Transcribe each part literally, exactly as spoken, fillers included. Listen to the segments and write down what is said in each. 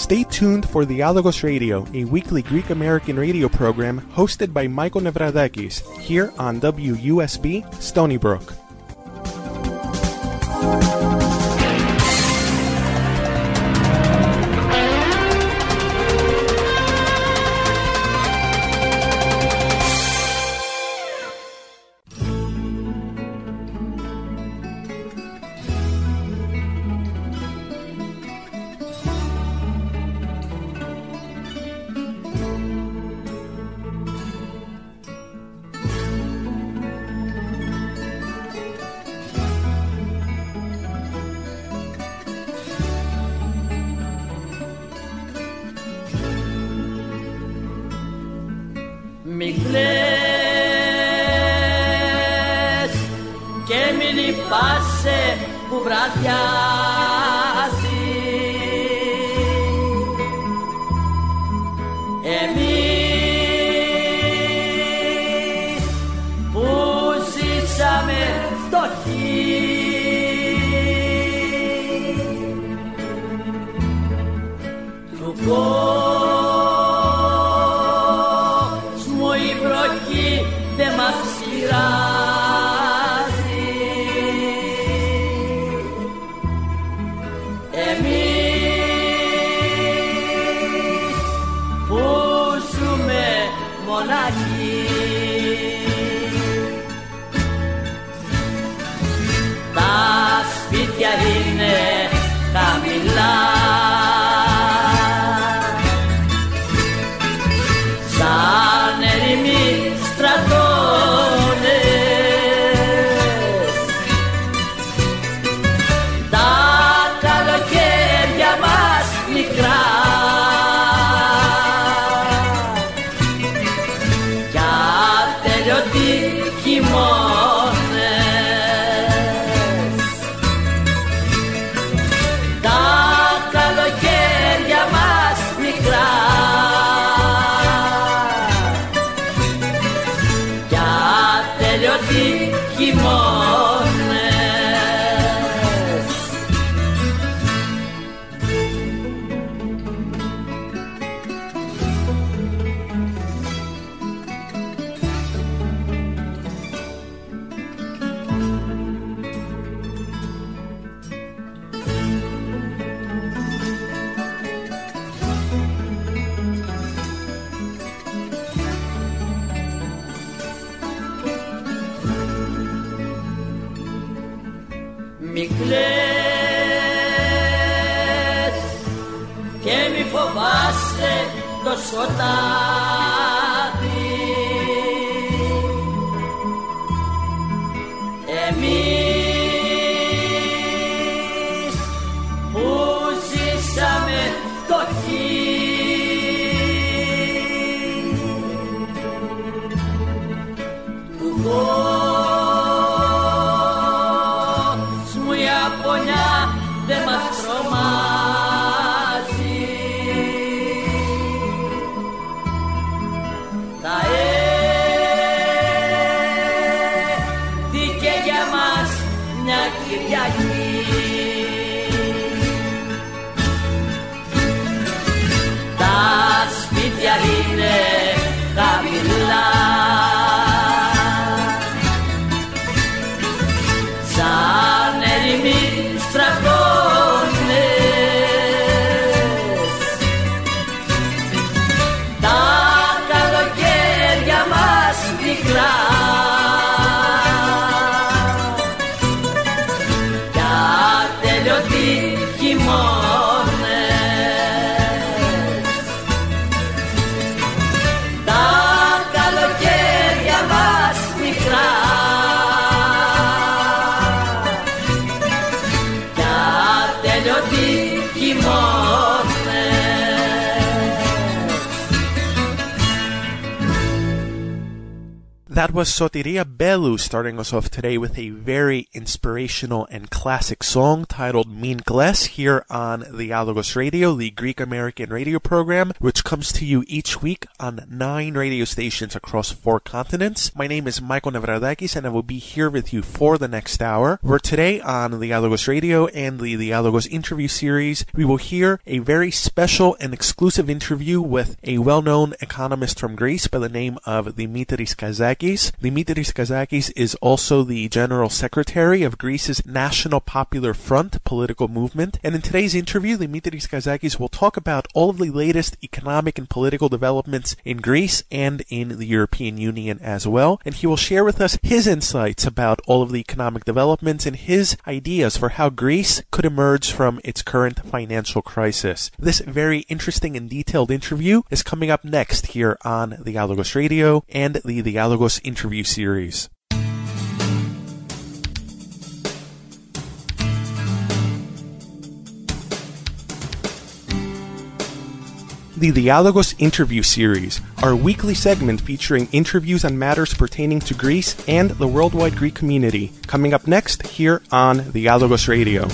Stay tuned for Dialogos Radio, a weekly Greek-American radio program hosted by Michael Nevradakis, here on W U S B, Stony Brook. Μη κλαις και μη λυπάσαι που βραδιάζει. Εμείς που ζήσαμε φτωχοί, του κόσμου η βροχή δεν μας πειράζει. Εμείς που ζούμε μοναχοί, τα σπίτια είναι χαμηλά, σαν ερημοί στρατώνες. Τα καλοκαίρια μας μικρά κι ατελειωτοί χειμώνες. Τα καλοκαίρια μας μικρά κι ατελειωτοί χειμώνες. Μη κλαις και μη φοβάσαι το σκοτάδι. Εμείς που ζήσαμε φτωχοί, του κόσμου η απονιά δεν μας τρομάζει. Θα έρθει και για μας μια Κυριακή, τα σπίτια είναι χαμηλά, σαν ερημοί στρατώνες. Τα καλοκαίρια μας μικρά κι ατελειωτοί χειμώνες. That was Sotiria Bellou starting us off today with a very inspirational and classic song titled Mingles here on the Dialogos Radio, the Greek-American radio program, which comes to you each week on nine radio stations across four continents. My name is Michael Nevradakis, and I will be here with you for the next hour, where today on the Dialogos Radio and the Dialogos interview series, we will hear a very special and exclusive interview with a well-known economist from Greece by the name of Dimitris Kazakis. Dimitris Kazakis is also the General Secretary of Greece's National Popular Front political movement, and in today's interview, Dimitris Kazakis will talk about all of the latest economic and political developments in Greece and in the European Union as well, and he will share with us his insights about all of the economic developments and his ideas for how Greece could emerge from its current financial crisis. This very interesting and detailed interview is coming up next here on the Dialogos Radio and the Dialogos interview series. The Dialogos interview series, our weekly segment featuring interviews on matters pertaining to Greece and the worldwide Greek community, coming up next here on Dialogos Radio.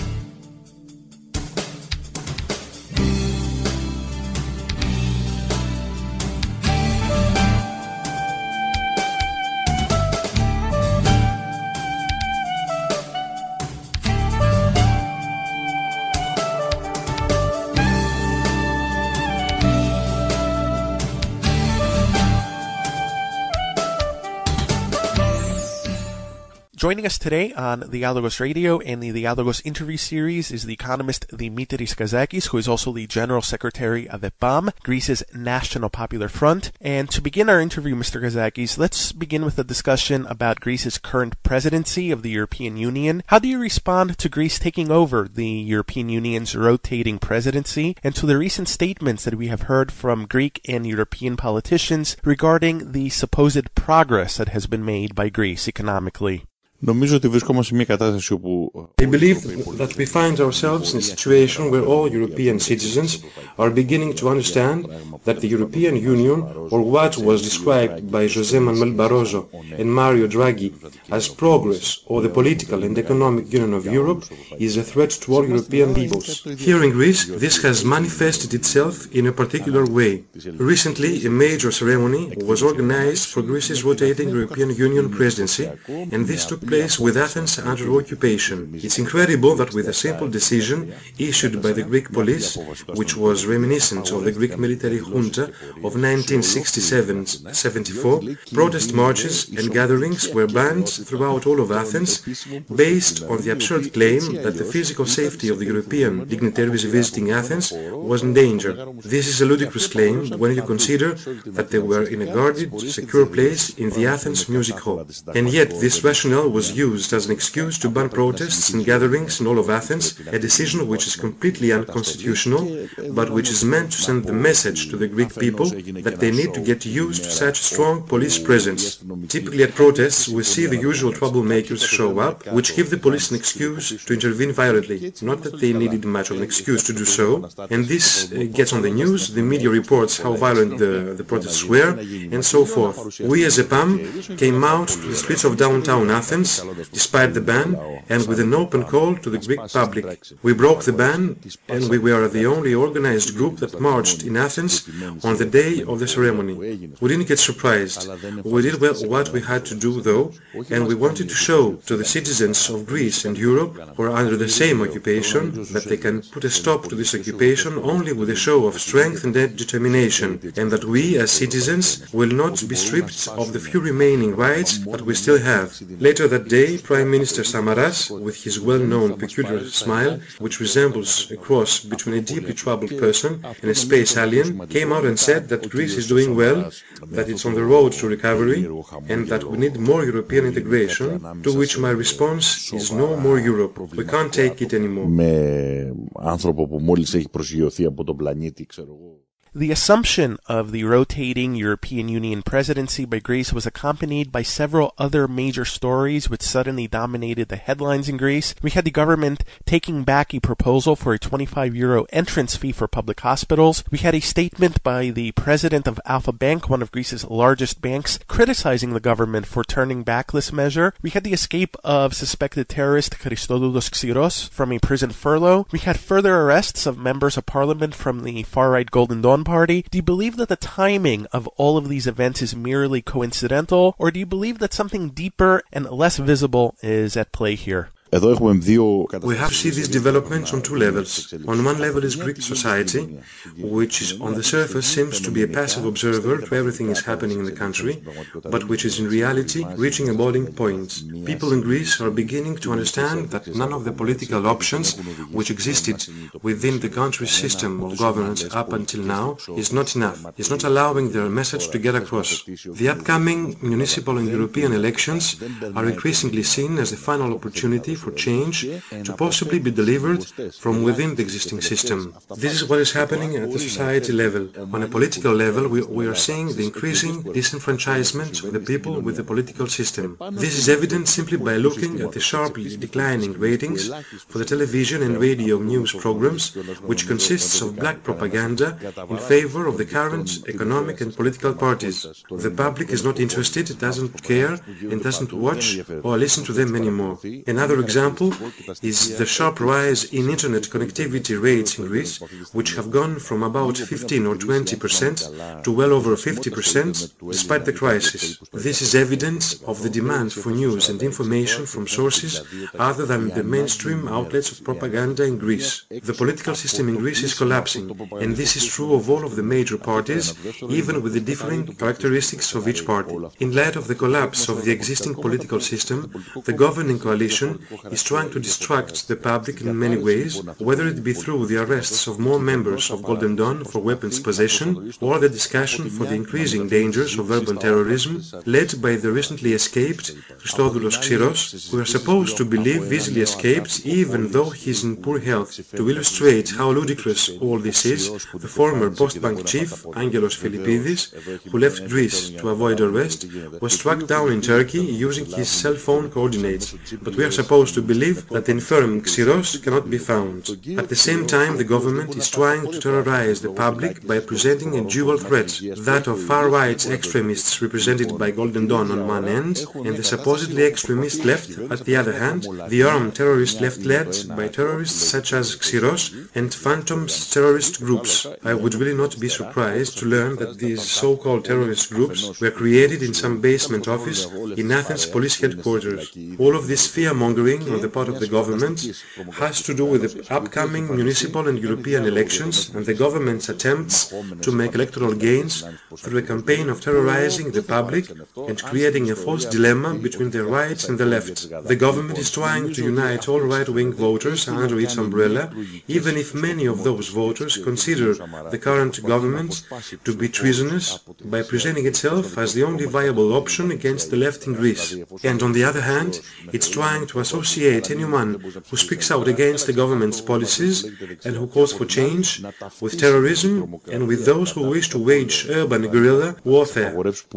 Joining us today on the Dialogos Radio and the Dialogos interview series is the economist Dimitris Kazakis, who is also the General Secretary of EPAM, Greece's National Popular Front. And to begin our interview, Mister Kazakis, let's begin with a discussion about Greece's current presidency of the European Union. How do you respond to Greece taking over the European Union's rotating presidency and to the recent statements that we have heard from Greek and European politicians regarding the supposed progress that has been made by Greece economically? Νομίζω ότι βρισκόμαστε σε μια κατάσταση όπου... I believe that we find ourselves in a situation where all European citizens are beginning to understand that the European Union, or what was described by José Manuel Barroso and Mario Draghi as progress or the political and economic union of Europe, is a threat to all European peoples. Here in Greece, this has manifested itself in a particular way. Recently, a major ceremony was organized for Greece's rotating European Union presidency, and this took place with Athens under occupation. It's incredible that with a simple decision issued by the Greek police, which was reminiscent of the Greek military junta of nineteen sixty-seven seventy-four, protest marches and gatherings were banned throughout all of Athens, based on the absurd claim that the physical safety of the European dignitaries visiting Athens was in danger. This is a ludicrous claim when you consider that they were in a guarded, secure place in the Athens Music Hall. And yet this rationale was used as an excuse to ban protests and gatherings in all of Athens, a decision which is completely unconstitutional, but which is meant to send the message to the Greek people that they need to get used to such strong police presence. Typically at protests, we see the usual troublemakers show up, which give the police an excuse to intervene violently. Not that they needed much of an excuse to do so, and this uh, gets on the news, the media reports how violent the, the protests were, and so forth. We as EPAM came out to the streets of downtown Athens despite the ban, and with an open call to the Greek public. We broke the ban, and we were the only organized group that marched in Athens on the day of the ceremony. We didn't get surprised. We did well what we had to do, though, and we wanted to show to the citizens of Greece and Europe, who are under the same occupation, that they can put a stop to this occupation only with a show of strength and determination, and that we, as citizens, will not be stripped of the few remaining rights that we still have. Later that day, Prime Minister Samaras, with his well-known peculiar smile, which resembles a cross between a deeply troubled person and a space alien, came out and said that Greece is doing well, that it's on the road to recovery, and that we need more European integration, to which my response is no more Europe. We can't take it anymore. Με άνθρωπο που μόλις έχει προσγειωθεί από τον πλανήτη, ξέρω εγώ. The assumption of the rotating European Union presidency by Greece was accompanied by several other major stories which suddenly dominated the headlines in Greece. We had the government taking back a proposal for a twenty-five euro entrance fee for public hospitals. We had a statement by the president of Alpha Bank, one of Greece's largest banks, criticizing the government for turning back this measure. We had the escape of suspected terrorist Christodoulos Xiros from a prison furlough. We had further arrests of members of parliament from the far-right Golden Dawn Party. Do you believe that the timing of all of these events is merely coincidental, or do you believe that something deeper and less visible is at play here? We have seen these developments on two levels. On one level is Greek society, which is on the surface seems to be a passive observer to everything that's happening in the country, but which is in reality reaching a boiling point. People in Greece are beginning to understand that none of the political options which existed within the country's system of governance up until now is not enough, is not allowing their message to get across. The upcoming municipal and European elections are increasingly seen as the final opportunity for change to possibly be delivered from within the existing system. This is what is happening at the society level. On a political level, we, we are seeing the increasing disenfranchisement of the people with the political system. This is evident simply by looking at the sharply declining ratings for the television and radio news programs, which consists of black propaganda in favor of the current economic and political parties. The public is not interested, doesn't care, and doesn't watch or listen to them anymore. Another example is the sharp rise in internet connectivity rates in Greece, which have gone from about fifteen or twenty percent to well over fifty percent despite the crisis. This is evidence of the demand for news and information from sources other than the mainstream outlets of propaganda in Greece. The political system in Greece is collapsing, and this is true of all of the major parties, even with the differing characteristics of each party. In light of the collapse of the existing political system, the governing coalition is trying to distract the public in many ways, whether it be through the arrests of more members of Golden Dawn for weapons possession, or the discussion for the increasing dangers of urban terrorism, led by the recently escaped Christodoulos Xiros, who are supposed to believe easily escaped even though he is in poor health. To illustrate how ludicrous all this is, the former Postbank chief, Angelos Philippidis, who left Greece to avoid arrest, was struck down in Turkey using his cell phone coordinates, but we are supposed to believe that the infirm Xiros cannot be found. At the same time, the government is trying to terrorize the public by presenting a dual threat, that of far-right extremists represented by Golden Dawn on one end, and the supposedly extremist left at the other hand, the armed terrorist left led by terrorists such as Xiros and phantom terrorist groups. I would really not be surprised to learn that these so-called terrorist groups were created in some basement office in Athens police headquarters. All of this fear-mongering on the part of the government has to do with the upcoming municipal and European elections and the government's attempts to make electoral gains through a campaign of terrorizing the public and creating a false dilemma between the right and the left. The government is trying to unite all right-wing voters under its umbrella, even if many of those voters consider the current government to be treasonous, by presenting itself as the only viable option against the left in Greece. And on the other hand, it's trying to associate anyone who speaks out against the government's policies and who calls for change with terrorism and with those who wish to wage urban guerrilla warfare.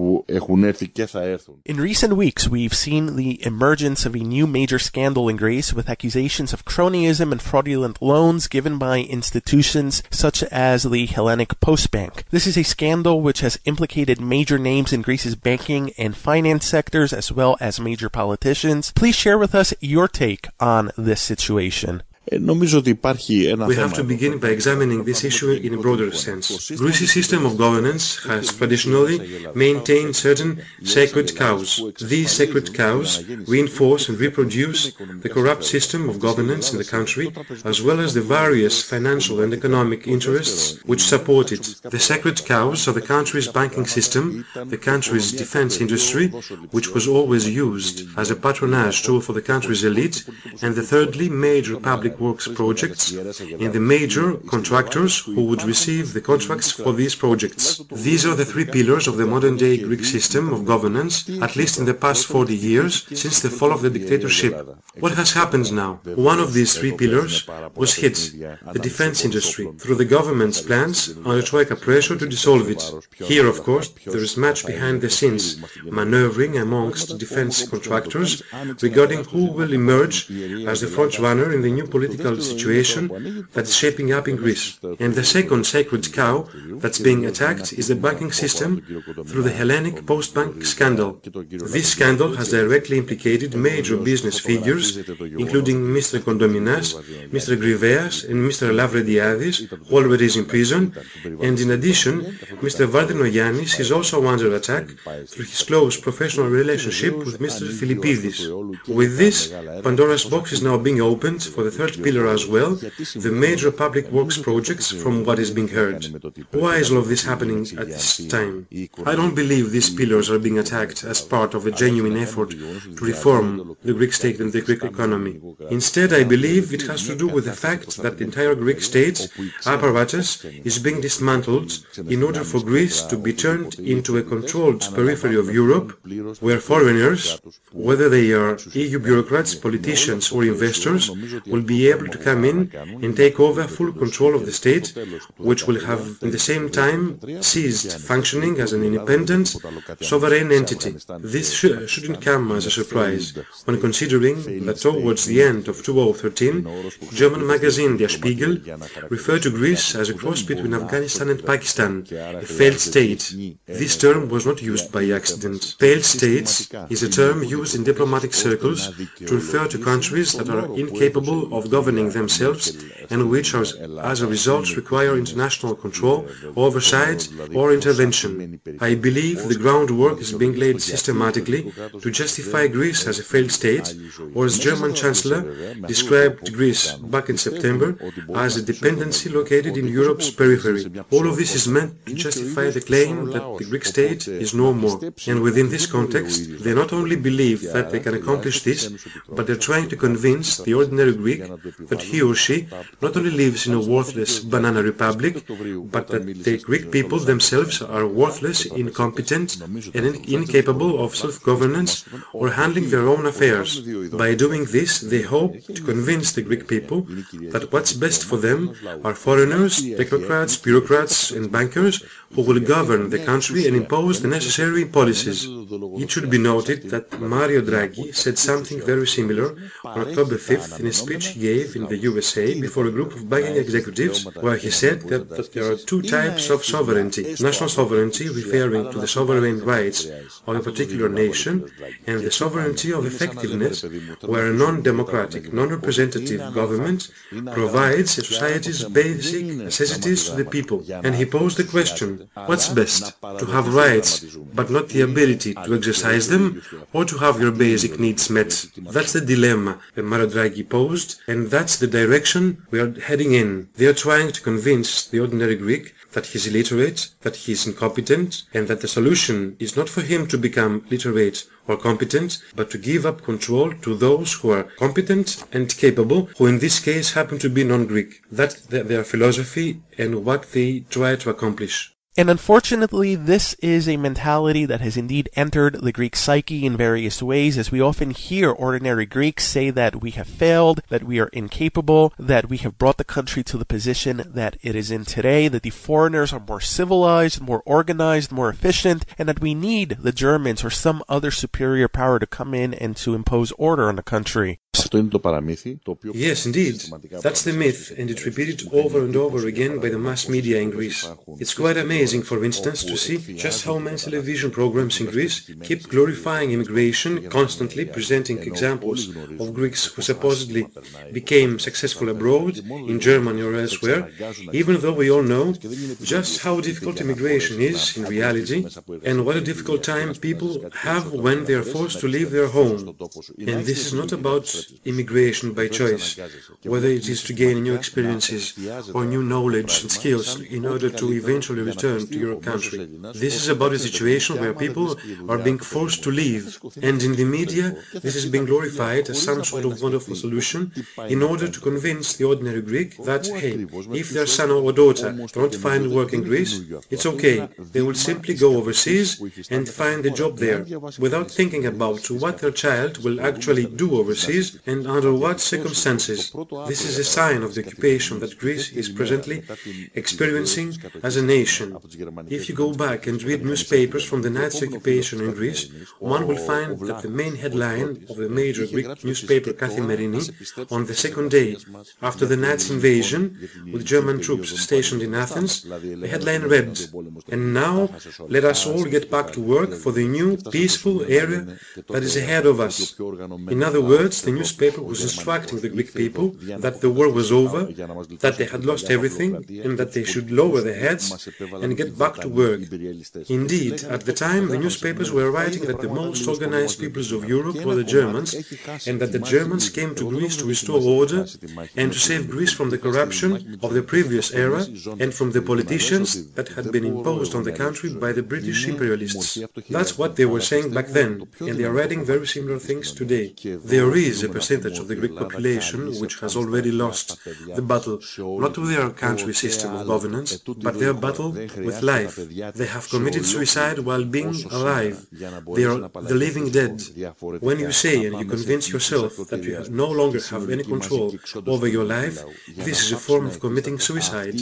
In recent weeks, we've seen the emergence of a new major scandal in Greece with accusations of cronyism and fraudulent loans given by institutions such as the Hellenic Postbank. This is a scandal which has implicated major names in Greece's banking and finance sectors as well as major politicians. Please share with us your take on this situation. We have to begin by examining this issue in a broader sense. Greece's system of governance has traditionally maintained certain sacred cows. These sacred cows reinforce and reproduce the corrupt system of governance in the country, as well as the various financial and economic interests which support it. The sacred cows are the country's banking system, the country's defense industry, which was always used as a patronage tool for the country's elite, and the thirdly, major public works projects and the major contractors who would receive the contracts for these projects. These are the three pillars of the modern-day Greek system of governance, at least in the past forty years, since the fall of the dictatorship. What has happened now? One of these three pillars was hit, the defense industry, through the government's plans under Troika pressure to dissolve it. Here, of course, there is much behind the scenes, maneuvering amongst defense contractors regarding who will emerge as the front-runner in the new political situation that's shaping up in Greece. And the second sacred cow that's being attacked is the banking system through the Hellenic Postbank scandal. This scandal has directly implicated major business figures, including Mister Kondominas, Mister Griveas, and Mister Lavrediadis, who already is in prison, and in addition, Mister Vardinogiannis is also under attack through his close professional relationship with Mister Philippidis. With this, Pandora's box is now being opened for the third pillar as well, the major public works projects, from what is being heard. Why is all of this happening at this time? I don't believe these pillars are being attacked as part of a genuine effort to reform the Greek state and the Greek economy. Instead, I believe it has to do with the fact that the entire Greek state apparatus is being dismantled in order for Greece to be turned into a controlled periphery of Europe, where foreigners, whether they are E U bureaucrats, politicians or investors, will be able to come in and take over full control of the state, which will have at the same time ceased functioning as an independent, sovereign entity. This sh shouldn't come as a surprise when considering that towards the end of two thousand thirteen, German magazine Der Spiegel referred to Greece as a cross between Afghanistan and Pakistan, a failed state. This term was not used by accident. Failed states is a term used in diplomatic circles to refer to countries that are incapable of governing themselves and which, are, as a result, require international control, oversight, or intervention. I believe the groundwork is being laid systematically to justify Greece as a failed state, or as German Chancellor described Greece back in September as a dependency located in Europe's periphery. All of this is meant to justify the claim that the Greek state is no more. And within this context, they not only believe that they can accomplish this, but they're trying to convince the ordinary Greek that he or she not only lives in a worthless banana republic, but that the Greek people themselves are worthless, incompetent, and incapable of self-governance or handling their own affairs. By doing this, they hope to convince the Greek people that what's best for them are foreigners, technocrats, bureaucrats, and bankers who will govern the country and impose the necessary policies. It should be noted that Mario Draghi said something very similar on October fifth in a speech he gave in the U S A before a group of banking executives, where he said that, that there are two types of sovereignty: national sovereignty, referring to the sovereign rights of a particular nation, and the sovereignty of effectiveness, where a non-democratic, non-representative government provides a society's basic necessities to the people. And he posed the question, what's best, to have rights but not the ability to exercise them, or to have your basic needs met? That's the dilemma that Mario Draghi posed, and that's the direction we are heading in. They are trying to convince the ordinary Greek that he's illiterate, that he's incompetent, and that the solution is not for him to become literate or competent, but to give up control to those who are competent and capable, who in this case happen to be non-Greek. That's their philosophy and what they try to accomplish. And unfortunately, this is a mentality that has indeed entered the Greek psyche in various ways, as we often hear ordinary Greeks say that we have failed, that we are incapable, that we have brought the country to the position that it is in today, that the foreigners are more civilized, more organized, more efficient, and that we need the Germans or some other superior power to come in and to impose order on the country. Yes, indeed. That's the myth, and it's repeated over and over again by the mass media in Greece. It's quite amazing, for instance, to see just how many television programs in Greece keep glorifying immigration, constantly presenting examples of Greeks who supposedly became successful abroad, in Germany or elsewhere, even though we all know just how difficult immigration is in reality, and what a difficult time people have when they are forced to leave their home. And this is not about immigration by choice, whether it is to gain new experiences or new knowledge and skills in order to eventually return to your country. This is about a situation where people are being forced to leave, and in the media this is being glorified as some sort of wonderful solution in order to convince the ordinary Greek that, hey, if their son or daughter don't find work in Greece, it's okay, they will simply go overseas and find a job there, without thinking about what their child will actually do overseas and under what circumstances. This is a sign of the occupation that Greece is presently experiencing as a nation. If you go back and read newspapers from the Nazi occupation in Greece, one will find that the main headline of the major Greek newspaper Kathimerini on the second day after the Nazi invasion with German troops stationed in Athens, the headline read, "And now let us all get back to work for the new peaceful era that is ahead of us." In other words, the newspaper was instructing the Greek people that the war was over, that they had lost everything, and that they should lower their heads and get back to work. Indeed, at the time, the newspapers were writing that the most organized peoples of Europe were the Germans, and that the Germans came to Greece to restore order and to save Greece from the corruption of the previous era and from the politicians that had been imposed on the country by the British imperialists. That's what they were saying back then, and they are writing very similar things today. There is a percentage of the Greek population which has already lost the battle, not to their country system of governance, but their battle with life. They have committed suicide while being alive. They are the living dead. When you say and you convince yourself that you no longer have any control over your life, this is a form of committing suicide.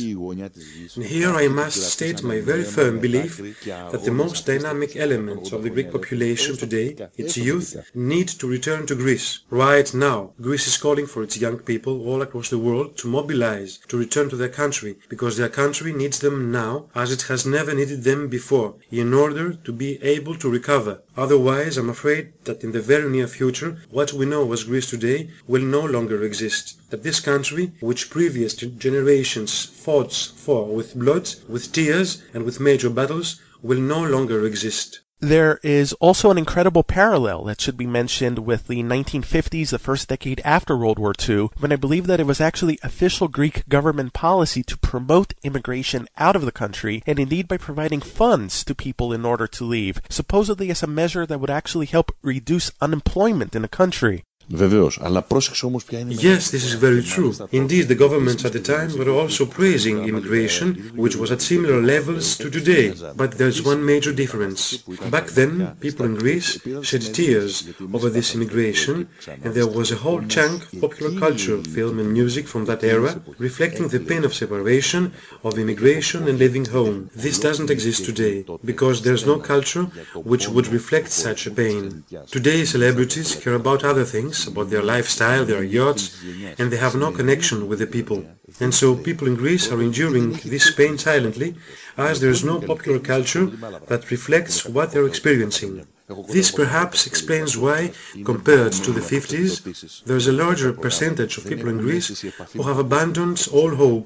And here I must state my very firm belief that the most dynamic elements of the Greek population today, its youth, need to return to Greece. Right now, Greece is calling for its young people all across the world to mobilize, to return to their country, because their country needs them now as it has never needed them before, in order to be able to recover. Otherwise, I'm afraid that in the very near future, what we know as Greece today will no longer exist. That this country, which previous generations fought for with blood, with tears, and with major battles, will no longer exist. There is also an incredible parallel that should be mentioned with the nineteen fifties, the first decade after World War Two, when I believe that it was actually official Greek government policy to promote immigration out of the country, and indeed by providing funds to people in order to leave, supposedly as a measure that would actually help reduce unemployment in the country. Βεβαίως, αλλά πρόσεξε όμως ποια είναι... Yes, this is very true. Indeed, the governments at the time were also praising immigration, which was at similar levels to today. But there's one major difference. Back then, people in Greece shed tears over this immigration, and there was a whole chunk of popular culture, film and music from that era, reflecting the pain of separation, of immigration and leaving home. This doesn't exist today, because there's no culture which would reflect such a pain. Today, celebrities care about other things, about their lifestyle, their yachts, and they have no connection with the people. And so people in Greece are enduring this pain silently, as there is no popular culture that reflects what they're experiencing. This perhaps explains why, compared to the fifties, there is a larger percentage of people in Greece who have abandoned all hope.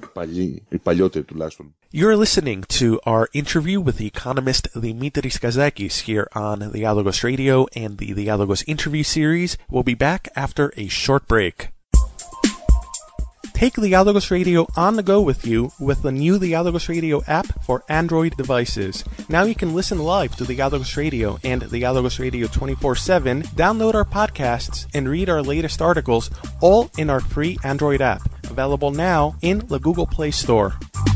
You're listening to our interview with the economist Dimitris Kazakis here on Dialogos Radio and the Dialogos interview series. We'll be back after a short break. Take Dialogos Radio on the go with you with the new Dialogos Radio app for Android devices. Now you can listen live to Dialogos Radio and Dialogos Radio twenty-four seven, download our podcasts, and read our latest articles, all in our free Android app, available now in the Google Play Store.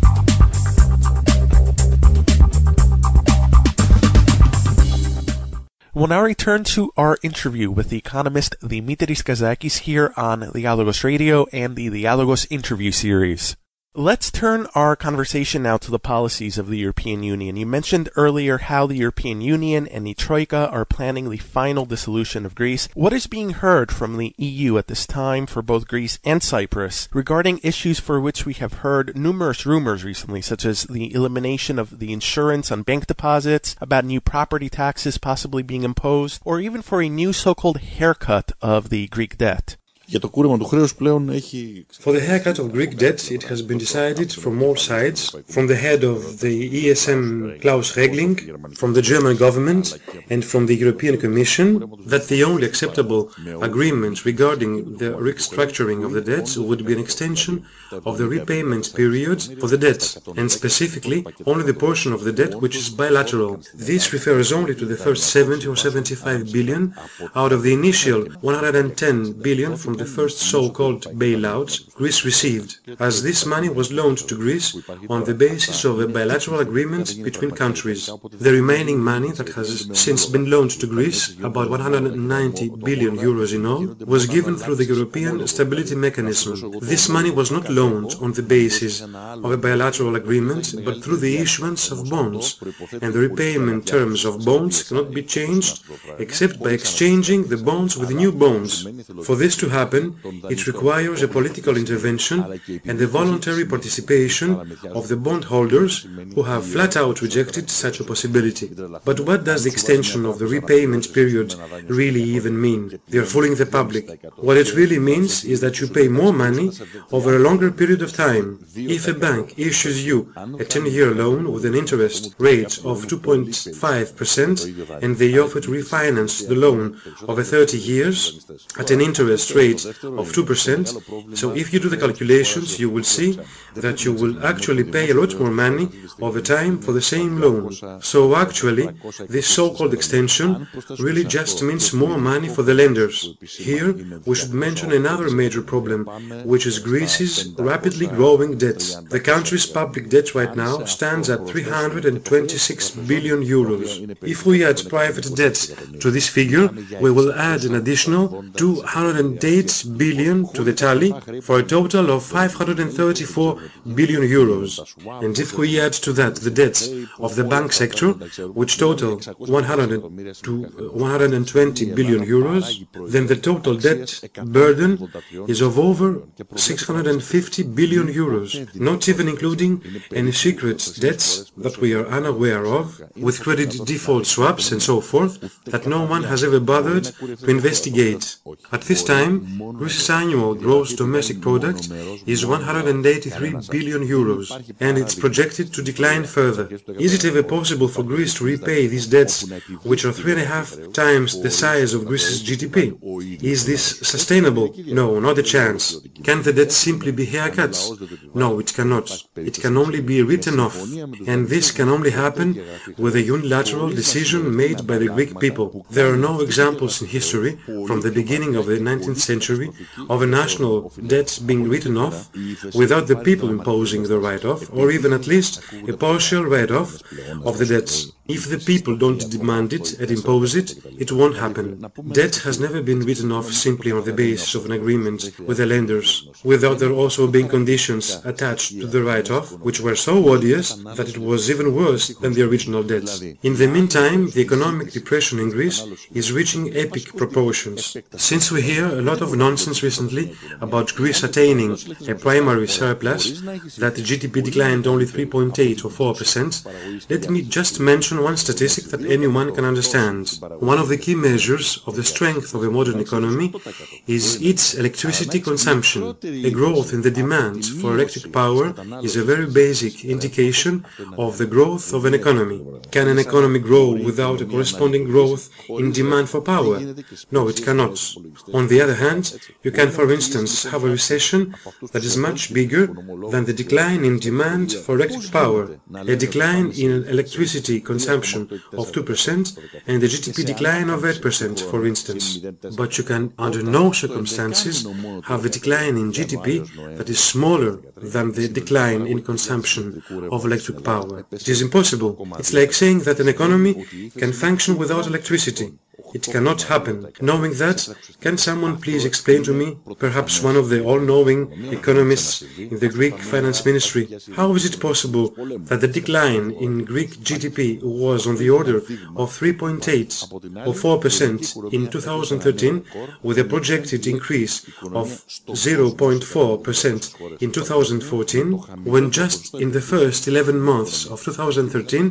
We'll now return to our interview with the economist Dimitris Kazakis here on Dialogos Radio and the Dialogos interview series. Let's turn our conversation now to the policies of the European Union. You mentioned earlier how the European Union and the Troika are planning the final dissolution of Greece. What is being heard from the E U at this time for both Greece and Cyprus regarding issues for which we have heard numerous rumors recently, such as the elimination of the insurance on bank deposits, about new property taxes possibly being imposed, or even for a new so-called haircut of the Greek debt? Για το κούρεμα του χρέους πλέον έχει... For the haircut of Greek debt, it has been decided from all sides, from the head of the E S M Klaus Regling, from the German government, and from the European Commission, that the only acceptable agreement regarding the restructuring of the debts would be an extension of the repayment period for the debt, and specifically only the portion of the debt which is bilateral. This refers only to the first seventy or seventy-five billion out of the initial one hundred ten billion from the first so-called bailouts Greece received, as this money was loaned to Greece on the basis of a bilateral agreement between countries. The remaining money that has since been loaned to Greece, about one hundred ninety billion euros in all, was given through the European Stability Mechanism. This money was not loaned on the basis of a bilateral agreement, but through the issuance of bonds, and the repayment terms of bonds cannot be changed except by exchanging the bonds with new bonds. For this to happen, it requires a political intervention and the voluntary participation of the bondholders who have flat out rejected such a possibility. But what does the extension of the repayment period really even mean? They are fooling the public. What it really means is that you pay more money over a longer period of time. If a bank issues you a ten-year loan with an interest rate of two point five percent and they offer to refinance the loan over thirty years at an interest rate of two percent, so if you do the calculations, you will see that you will actually pay a lot more money over time for the same loan. So actually, this so-called extension really just means more money for the lenders. Here, we should mention another major problem, which is Greece's rapidly growing debt. The country's public debt right now stands at three hundred twenty-six billion euros. If we add private debt to this figure, we will add an additional two hundred eight billion to the tally for a total of five hundred thirty-four billion euros. And if we add to that the debts of the bank sector, which total one hundred to one hundred twenty billion euros, then the total debt burden is of over six hundred fifty billion euros, not even including any secret debts that we are unaware of, with credit default swaps and so forth, that no one has ever bothered to investigate. At this time, Greece's annual gross domestic product is one hundred eighty-three billion euros, and it's projected to decline further. Is it ever possible for Greece to repay these debts, which are three and a half times the size of Greece's G D P? Is this sustainable? No, not a chance. Can the debt simply be haircuts? No, it cannot. It can only be written off, and this can only happen with a unilateral decision made by the Greek people. There are no examples in history, from the beginning of the nineteenth century, of a national debt being written off without the people imposing the write-off, or even at least a partial write-off of the debts. If the people don't demand it and impose it, it won't happen. Debt has never been written off simply on the basis of an agreement with the lenders, without there also being conditions attached to the write-off, which were so odious that it was even worse than the original debts. In the meantime, the economic depression in Greece is reaching epic proportions. Since we hear a lot of nonsense recently about Greece attaining a primary surplus, that the G D P declined only three point eight or four percent, let me just mention one statistic that anyone can understand. One of the key measures of the strength of a modern economy is its electricity consumption. A growth in the demand for electric power is a very basic indication of the growth of an economy. Can an economy grow without a corresponding growth in demand for power? No, it cannot. On the other hand, you can, for instance, have a recession that is much bigger than the decline in demand for electric power, a decline in electricity consumption of two percent and a G D P decline of eight percent, for instance. But you can, under no circumstances, have a decline in G D P that is smaller than the decline in consumption of electric power. It is impossible. It's like saying that an economy can function without electricity. It cannot happen. Knowing that, can someone please explain to me, perhaps one of the all-knowing economists in the Greek finance ministry, how is it possible that the decline in Greek G D P was on the order of three point eight or four percent in two thousand thirteen, with a projected increase of zero point four percent in two thousand fourteen, when just in the first eleven months of two thousand thirteen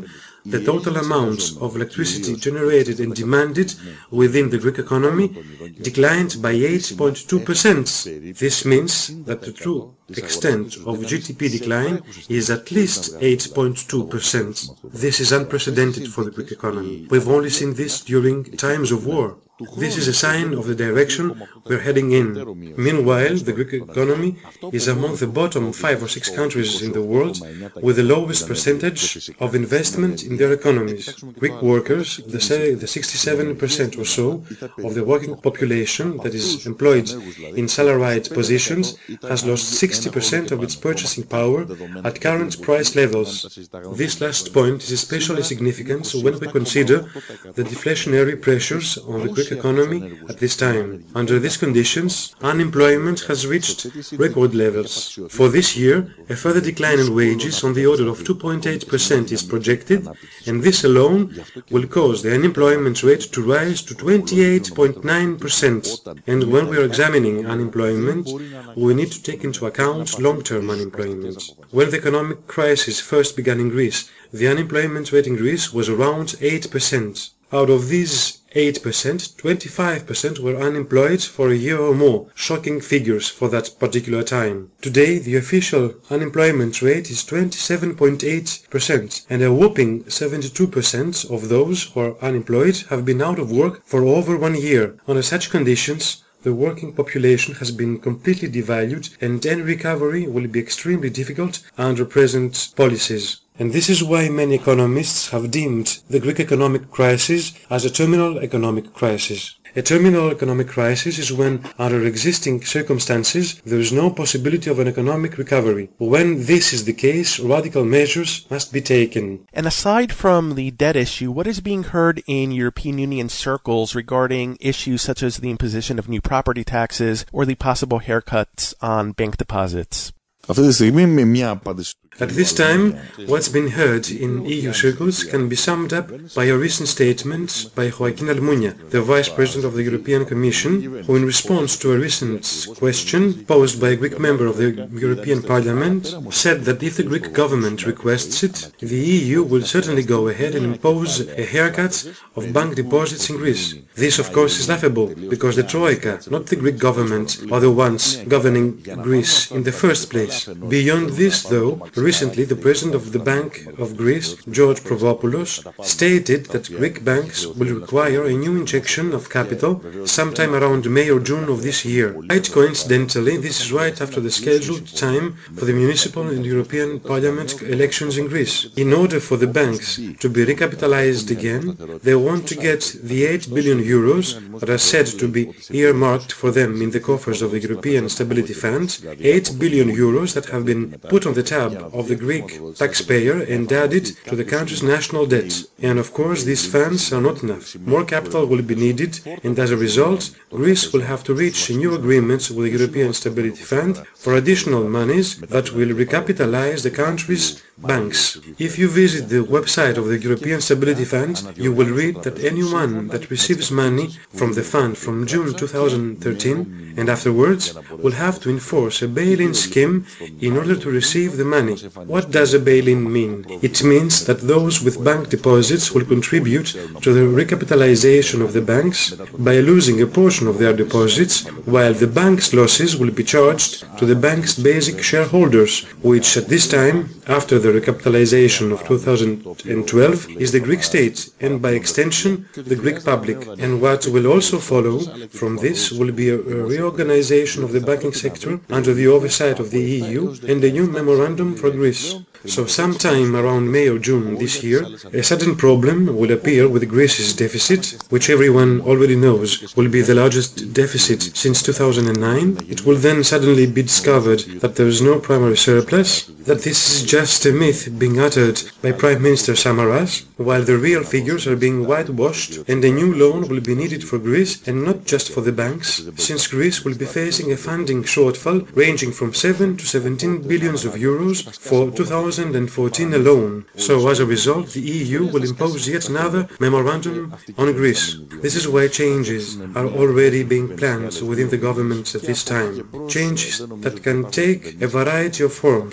the total amount of electricity generated and demanded within the Greek economy declined by eight point two percent. This means that the true extent of G D P decline is at least eight point two percent. This is unprecedented for the Greek economy. We've only seen this during times of war. This is a sign of the direction we're heading in. Meanwhile, the Greek economy is among the bottom five or six countries in the world with the lowest percentage of investment in their economies. Greek workers, the, the sixty-seven percent or so of the working population that is employed in salaried positions, has lost sixty percent of its purchasing power at current price levels. This last point is especially significant when we consider the deflationary pressures on the Greek economy at this time. Under these conditions, unemployment has reached record levels. For this year, a further decline in wages on the order of two point eight percent is projected, and this alone will cause the unemployment rate to rise to twenty-eight point nine percent. And when we are examining unemployment, we need to take into account long-term unemployment. When the economic crisis first began in Greece, the unemployment rate in Greece was around eight percent. Out of these eight percent, twenty-five percent were unemployed for a year or more, shocking figures for that particular time. Today, the official unemployment rate is twenty-seven point eight percent, and a whopping seventy-two percent of those who are unemployed have been out of work for over one year. Under such conditions, the working population has been completely devalued, and any recovery will be extremely difficult under present policies. And this is why many economists have deemed the Greek economic crisis as a terminal economic crisis. A terminal economic crisis is when, under existing circumstances, there is no possibility of an economic recovery. When this is the case, radical measures must be taken. And aside from the debt issue, what is being heard in European Union circles regarding issues such as the imposition of new property taxes or the possible haircuts on bank deposits? At this time, what's been heard in E U circles can be summed up by a recent statement by Joaquin Almunia, the Vice President of the European Commission, who in response to a recent question posed by a Greek member of the European Parliament, said that if the Greek government requests it, the E U will certainly go ahead and impose a haircut of bank deposits in Greece. This, of course, is laughable, because the Troika, not the Greek government, are the ones governing Greece in the first place. Beyond this, though, recently the President of the Bank of Greece, George Provopoulos, stated that Greek banks will require a new injection of capital sometime around May or June of this year. Quite coincidentally, this is right after the scheduled time for the municipal and European Parliament elections in Greece. In order for the banks to be recapitalized again, they want to get the eight billion euros that are said to be earmarked for them in the coffers of the European Stability Fund, eight billion euros that have been put on the tab of the Greek taxpayer and added to the country's national debt. And of course, these funds are not enough. More capital will be needed, and as a result, Greece will have to reach new agreements with the European Stability Fund for additional monies that will recapitalize the country's banks. If you visit the website of the European Stability Fund, you will read that anyone that receives money from the fund from June two thousand thirteen and afterwards will have to enforce a bail-in scheme in order to receive the money. What does a bail-in mean? It means that those with bank deposits will contribute to the recapitalization of the banks by losing a portion of their deposits, while the bank's losses will be charged to the bank's basic shareholders, which at this time, after the recapitalization of two thousand twelve, is the Greek state, and by extension, the Greek public. And what will also follow from this will be a reorganization of the banking sector under the oversight of the E U and a new memorandum for Greece. So sometime around May or June this year, a sudden problem will appear with Greece's deficit, which everyone already knows will be the largest deficit since two thousand nine. It will then suddenly be discovered that there is no primary surplus, that this is just a myth being uttered by Prime Minister Samaras, while the real figures are being whitewashed, and a new loan will be needed for Greece, and not just for the banks, since Greece will be facing a funding shortfall ranging from seven to seventeen billions of euros for two thousand fourteen alone. So as a result, the E U will impose yet another memorandum on Greece. This is why changes are already being planned within the government at this time. Changes that can take a variety of forms.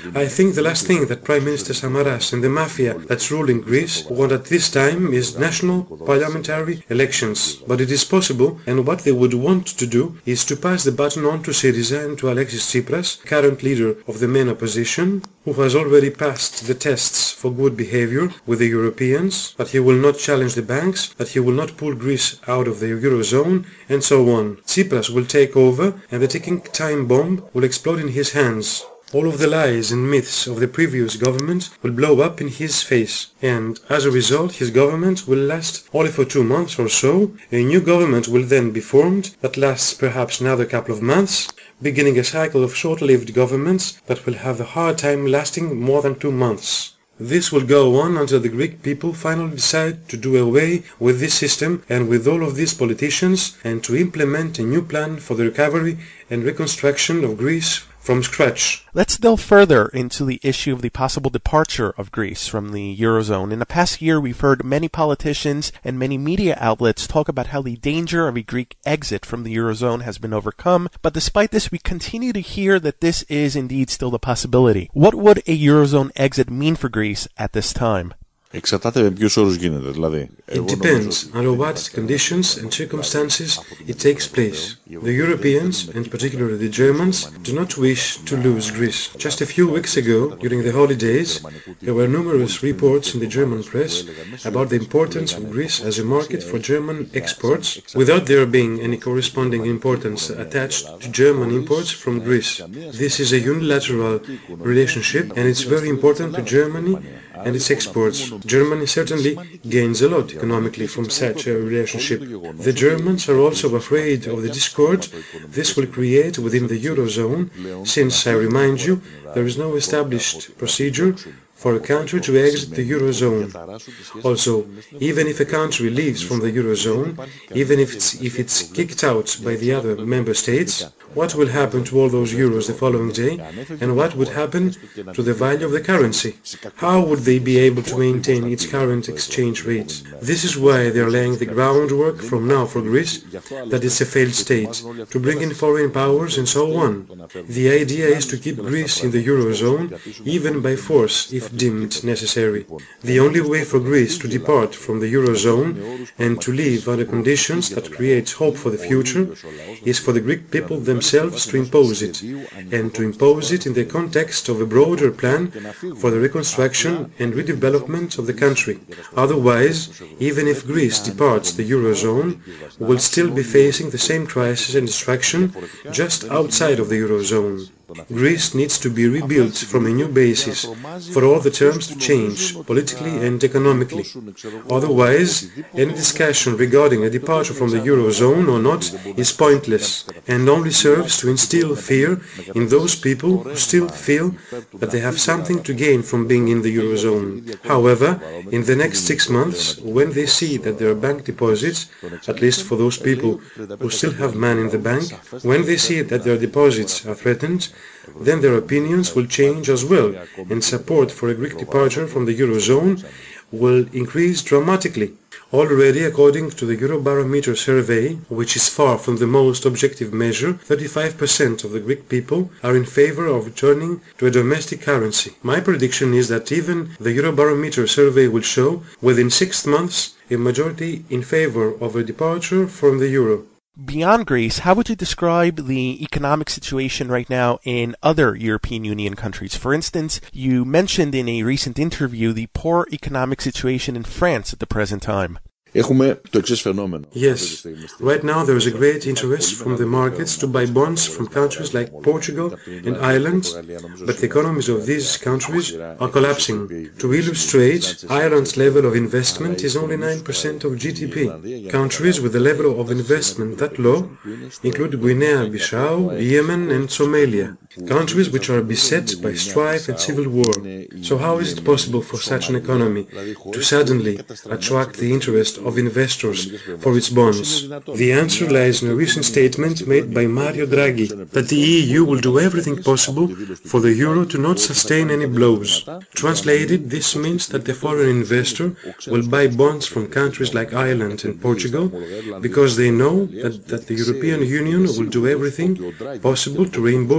I think the last thing that Prime Minister Samaras and the mafia that's ruling Greece want at this time is national parliamentary elections. But it is possible, and what they would want to do is to pass the baton on to Syriza and to Alexis Tsipras, current leader of the main opposition, who has already passed the tests for good behavior with the Europeans, that he will not challenge the banks, that he will not pull Greece out of the Eurozone, and so on. Tsipras will take over, and the ticking time bomb will explode in his hands. All of the lies and myths of the previous government will blow up in his face, and as a result his government will last only for two months or so. A new government will then be formed that lasts perhaps another couple of months, beginning a cycle of short-lived governments that will have a hard time lasting more than two months. This will go on until the Greek people finally decide to do away with this system and with all of these politicians, and to implement a new plan for the recovery and reconstruction of Greece from scratch. Let's delve further into the issue of the possible departure of Greece from the Eurozone. In the past year, we've heard many politicians and many media outlets talk about how the danger of a Greek exit from the Eurozone has been overcome, but despite this, we continue to hear that this is indeed still the possibility. What would a Eurozone exit mean for Greece at this time? Εξαρτάται με ποιους όρους γίνεται, δηλαδή. It depends under what conditions and circumstances it takes place. The Europeans, and particularly the Germans, do not wish to lose Greece. Just a few weeks ago, during the holidays, there were numerous reports in the German press about the importance of Greece as a market for German exports, without there being any corresponding importance attached to German imports from Greece. This is a unilateral relationship, and it's very important to Germany and its exports. Germany certainly gains a lot economically from such a relationship. The Germans are also afraid of the discord this will create within the Eurozone, since, I remind you, there is no established procedure for a country to exit the Eurozone. Also, even if a country leaves from the Eurozone, even if it's, if it's kicked out by the other member states, what will happen to all those euros the following day, and what would happen to the value of the currency? How would they be able to maintain its current exchange rate? This is why they are laying the groundwork from now for Greece, that it's a failed state, to bring in foreign powers and so on. The idea is to keep Greece in the Eurozone, even by force, if deemed necessary. The only way for Greece to depart from the Eurozone and to live under conditions that create hope for the future is for the Greek people themselves to impose it, and to impose it in the context of a broader plan for the reconstruction and redevelopment of the country. Otherwise, even if Greece departs the Eurozone, we will still be facing the same crisis and destruction just outside of the Eurozone. Greece needs to be rebuilt from a new basis for all the terms to change, politically and economically. Otherwise, any discussion regarding a departure from the Eurozone or not is pointless, and only serves to instill fear in those people who still feel that they have something to gain from being in the Eurozone. However, in the next six months, when they see that their bank deposits, at least for those people who still have money in the bank, when they see that their deposits are threatened, then their opinions will change as well, and support for a Greek departure from the Eurozone will increase dramatically. Already, according to the Eurobarometer survey, which is far from the most objective measure, thirty-five percent of the Greek people are in favor of returning to a domestic currency. My prediction is that even the Eurobarometer survey will show, within six months, a majority in favor of a departure from the euro. Beyond Greece, how would you describe the economic situation right now in other European Union countries? For instance, you mentioned in a recent interview the poor economic situation in France at the present time. Έχουμε το εξής φαινόμενο. Yes, right now there is a great interest from the markets to buy bonds from countries like Portugal and Ireland, but the economies of these countries are collapsing. To illustrate, Ireland's level of investment is only nine percent of G D P. Countries with a level of investment that low include Guinea-Bissau, Yemen and Somalia, countries which are beset by strife and civil war. So how is it possible for such an economy to suddenly attract the interest of investors for its bonds? The answer lies in a recent statement made by Mario Draghi, that the E U will do everything possible for the euro to not sustain any blows. Translated, this means that the foreign investor will buy bonds from countries like Ireland and Portugal because they know that, that the European Union will do everything possible to reimburse them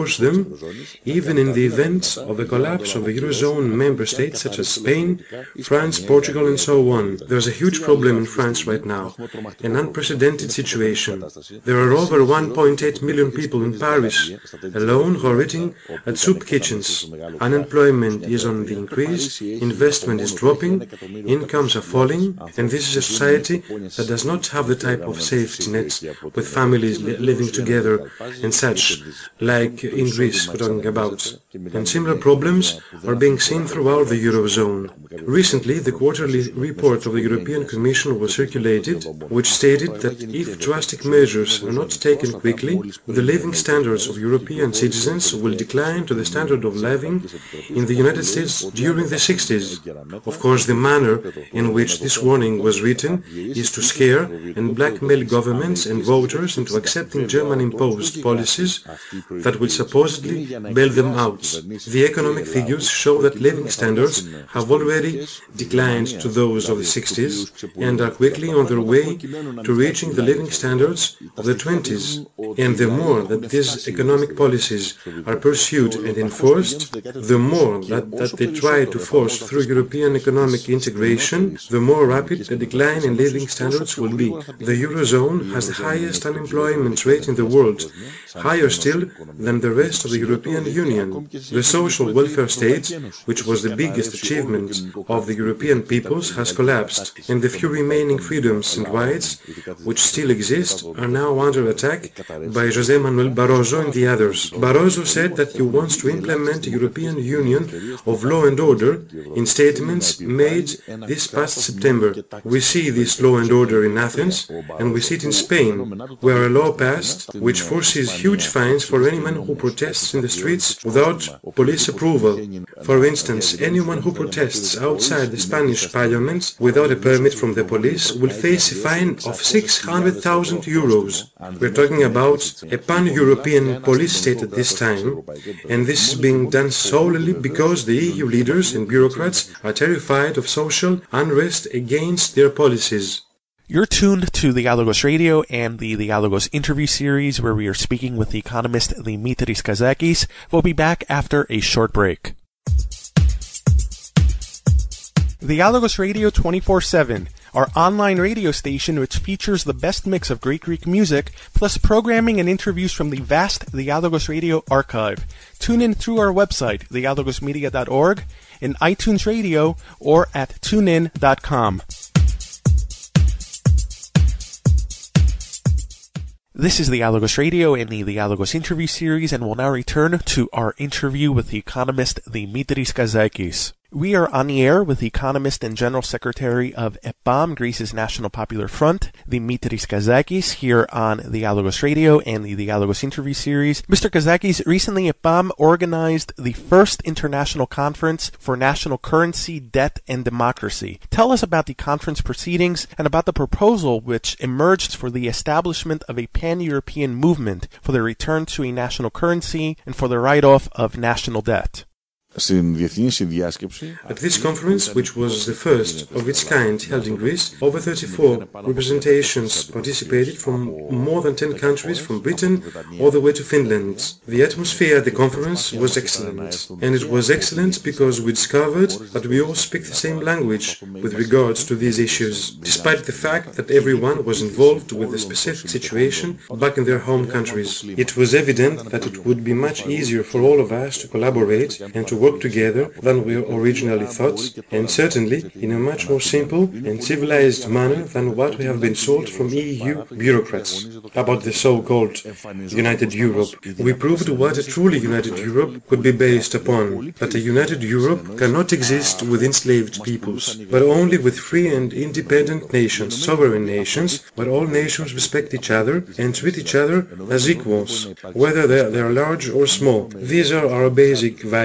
even in the event of a collapse of a Eurozone member states such as Spain, France, Portugal and so on. There's a huge problem in France right now, an unprecedented situation. There are over one point eight million people in Paris alone who are eating at soup kitchens. Unemployment is on the increase, investment is dropping, incomes are falling, and this is a society that does not have the type of safety nets with families li living together and such, like in Greece we're talking about. And similar problems are being seen throughout the Eurozone. Recently, the quarterly report of the European Commission was circulated, which stated that if drastic measures are not taken quickly, the living standards of European citizens will decline to the standard of living in the United States during the sixties. Of course, the manner in which this warning was written is to scare and blackmail governments and voters into accepting German-imposed policies that will supposedly bail them out. The economic figures show that living standards have already declined to those of the sixties and are quickly on their way to reaching the living standards of the twenties. And the more that these economic policies are pursued and enforced, the more that, that they try to force through European economic integration, the more rapid the decline in living standards will be. The Eurozone has the highest unemployment rate in the world, higher still than the rest of the European Union. The social welfare state, which was the biggest achievement of the European peoples, has collapsed, and the few remaining freedoms and rights which still exist are now under attack by José Manuel Barroso and the others. Barroso said that he wants to implement a European Union of law and order in statements made this past September. We see this law and order in Athens, and we see it in Spain, where a law passed which forces huge fines for anyone who protests in the streets without police approval. For instance, anyone who protests outside the Spanish Parliament without a permit from the police will face a fine of six hundred thousand euros. We're talking about a pan-European police state at this time, and this is being done solely because the E U leaders and bureaucrats are terrified of social unrest against their policies. You're tuned to Dialogos Radio and the Dialogos interview series where we are speaking with the economist Dimitris Kazakis. We'll be back after a short break. Dialogos Radio twenty-four seven, our online radio station which features the best mix of great Greek music, plus programming and interviews from the vast Dialogos Radio archive. Tune in through our website, dialogos media dot org, in iTunes Radio, or at tune in dot com. This is Dialogos Radio and the Dialogos interview series, and we'll now return to our interview with the economist Dimitris Kazakis. We are on the air with the economist and general secretary of EPAM, Greece's National Popular Front, Dimitris Kazakis, here on Dialogos Radio and the Dialogos interview series. Mister Kazakis, recently EPAM organized the first international conference for national currency, debt, and democracy. Tell us about the conference proceedings and about the proposal which emerged for the establishment of a pan-European movement for the return to a national currency and for the write-off of national debt. At this conference, which was the first of its kind held in Greece, over thirty-four representations participated from more than ten countries, from Britain all the way to Finland. The atmosphere at the conference was excellent, and it was excellent because we discovered that we all speak the same language with regards to these issues, despite the fact that everyone was involved with the specific situation back in their home countries. It was evident that it would be much easier for all of us to collaborate and to work together than we originally thought, and certainly in a much more simple and civilized manner than what we have been sold from E U bureaucrats about the so-called United Europe. We proved what a truly united Europe could be based upon, that a united Europe cannot exist with enslaved peoples, but only with free and independent nations, sovereign nations, where all nations respect each other and treat each other as equals, whether they are large or small. These are our basic values,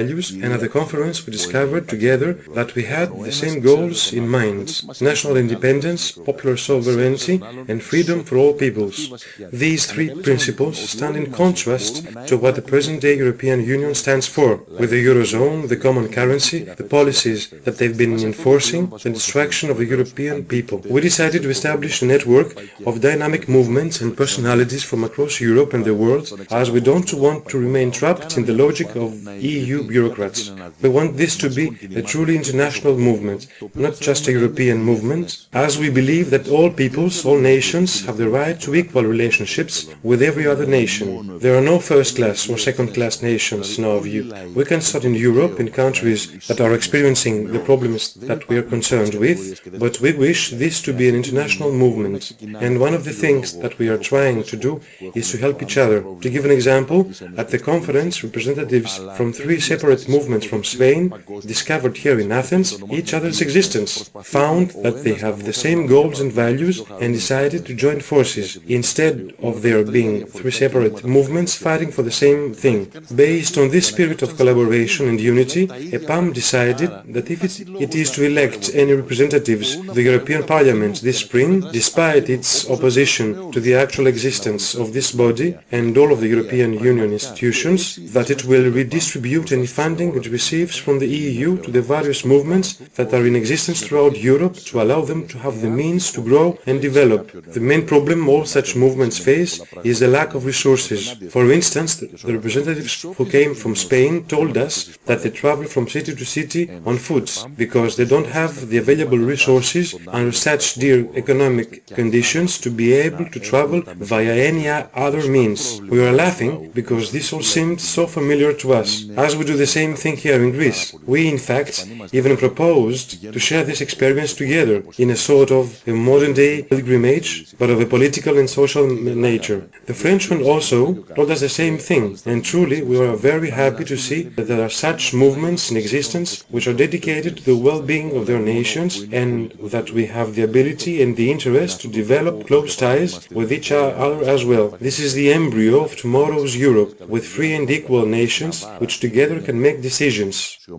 and at the conference we discovered together that we had the same goals in mind: national independence, popular sovereignty, and freedom for all peoples. These three principles stand in contrast to what the present-day European Union stands for, with the Eurozone, the common currency, the policies that they've been enforcing, the destruction of the European people. We decided to establish a network of dynamic movements and personalities from across Europe and the world, as we don't want to remain trapped in the logic of E U bureaucrats. We want this to be a truly international movement, not just a European movement, as we believe that all peoples, all nations, have the right to equal relationships with every other nation. There are no first-class or second-class nations in our view. We can start in Europe, in countries that are experiencing the problems that we are concerned with, but we wish this to be an international movement. And one of the things that we are trying to do is to help each other. To give an example, at the conference, representatives from three separate movements from Spain discovered here in Athens each other's existence, found that they have the same goals and values, and decided to join forces, instead of there being three separate movements fighting for the same thing. Based on this spirit of collaboration and unity, EPAM decided that if it, it is to elect any representatives to the European Parliament this spring, despite its opposition to the actual existence of this body and all of the European Union institutions, that it will redistribute any funding it receives from the E U to the various movements that are in existence throughout Europe to allow them to have the means to grow and develop. The main problem all such movements face is the lack of resources. For instance, the representatives who came from Spain told us that they travel from city to city on foot because they don't have the available resources under such dear economic conditions to be able to travel via any other means. We were laughing because this all seemed so familiar to us, as we do the same thing here in Greece. We, in fact, even proposed to share this experience together in a sort of a modern-day pilgrimage, but of a political and social nature. The Frenchman also told us the same thing, and truly we were very happy to see that there are such movements in existence which are dedicated to the well-being of their nations, and that we have the ability and the interest to develop close ties with each other as well. This is the embryo of tomorrow's Europe, with free and equal nations which together can make decisions.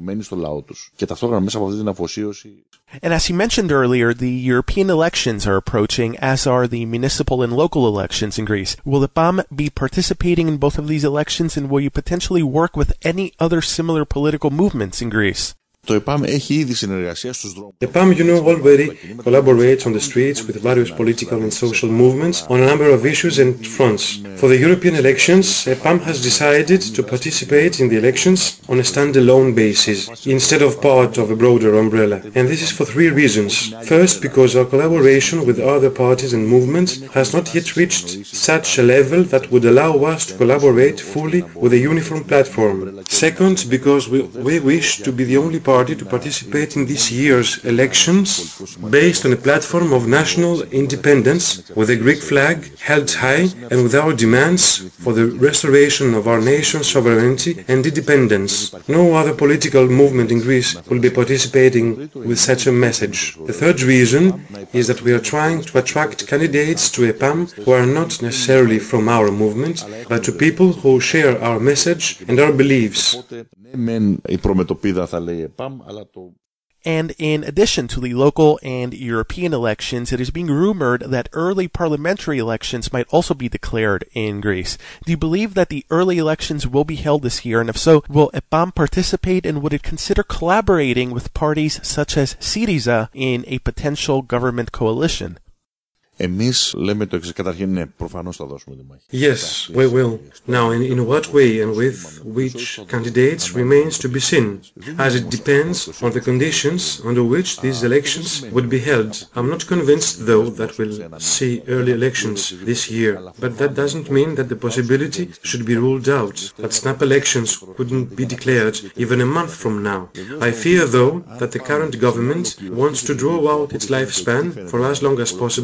And as you mentioned earlier, the European elections are approaching, as are the municipal and local elections in Greece. Will EPAM be participating in both of these elections, and will you potentially work with any other similar political movements in Greece? Το ΕΠΑΜ έχει ήδη συνεργασία στους δρόμους. EPAM, you know, already collaborates on the streets with various political and social movements on a number of issues and fronts. For the European elections, EPAM has decided to participate in the elections on a standalone basis, instead of part of a broader umbrella. And this is for three reasons. First, because our collaboration with other parties and movements has not yet reached such a level that would allow us to collaborate fully with a uniform platform. Second, because we, we wish to be the only party to participate in this year's elections based on a platform of national independence, with a Greek flag held high, and with our demands for the restoration of our nation's sovereignty and independence. No other political movement in Greece will be participating with such a message. The third reason is that we are trying to attract candidates to EPAM who are not necessarily from our movement, but to people who share our message and our beliefs. And in addition to the local and European elections, it is being rumored that early parliamentary elections might also be declared in Greece. Do you believe that the early elections will be held this year? And if so, will EPAM participate, and would it consider collaborating with parties such as Syriza in a potential government coalition? Εμείς λέμε το εξής, καταρχήν ναι, προφανώς θα δώσουμε τη μάχη. Yes, we will. Now, in, in what way and with which candidates remains to be seen, as it depends on the conditions under which these elections would be held. I'm not convinced, though, that we'll see early elections this year, but that doesn't mean that the possibility should be ruled out, that snap elections couldn't be declared even a month from now. I fear, though, that the current government wants to draw out its lifespan for as long as possible for the